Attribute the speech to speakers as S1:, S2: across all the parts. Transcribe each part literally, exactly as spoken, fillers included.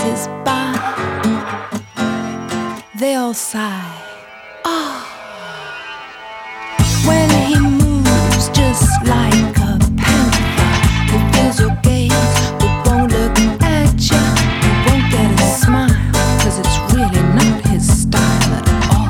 S1: passes by, they all sigh. Ah, when he moves just like a panther, he feels your gaze but won't look at you. He won't get a smile, cause it's really not his style at all.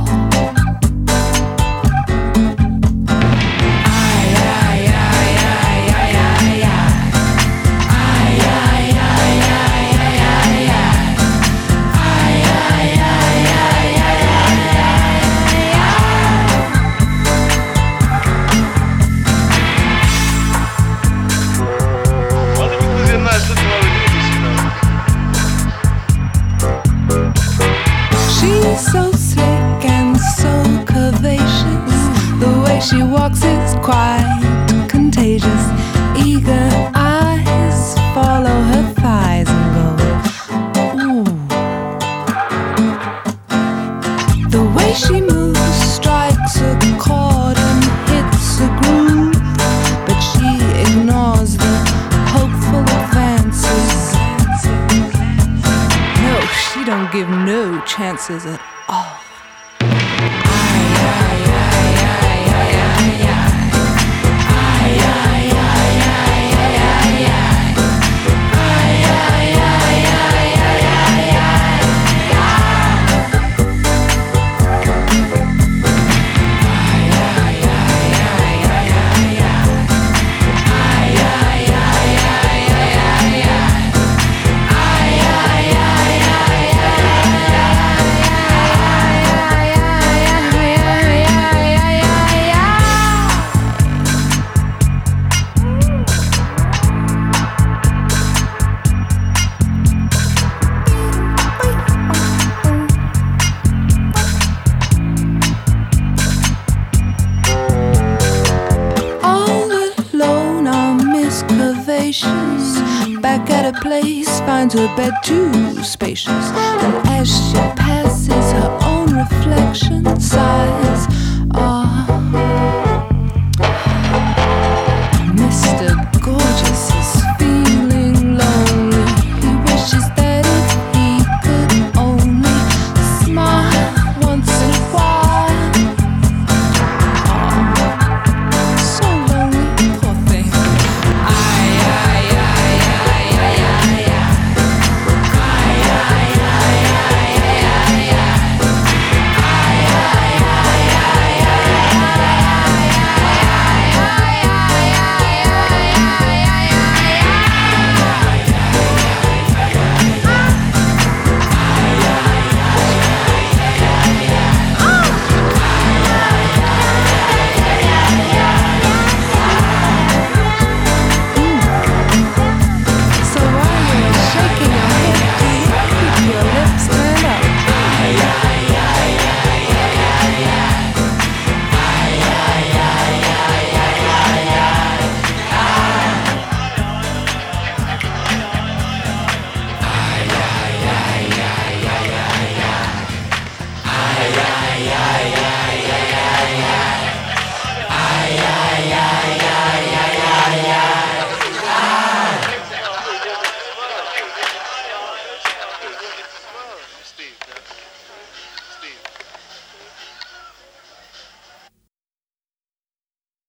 S1: She's so slick and so curvaceous. The way she walks is quite contagious. Eager eyes follow her thighs and go, ooh. The way she moves strikes a chord and hits a groove, but she ignores the hopeful advances. No, she don't give no chances at all. Back at her place, finds her bed too spacious. And as she passes her own reflection, sighs.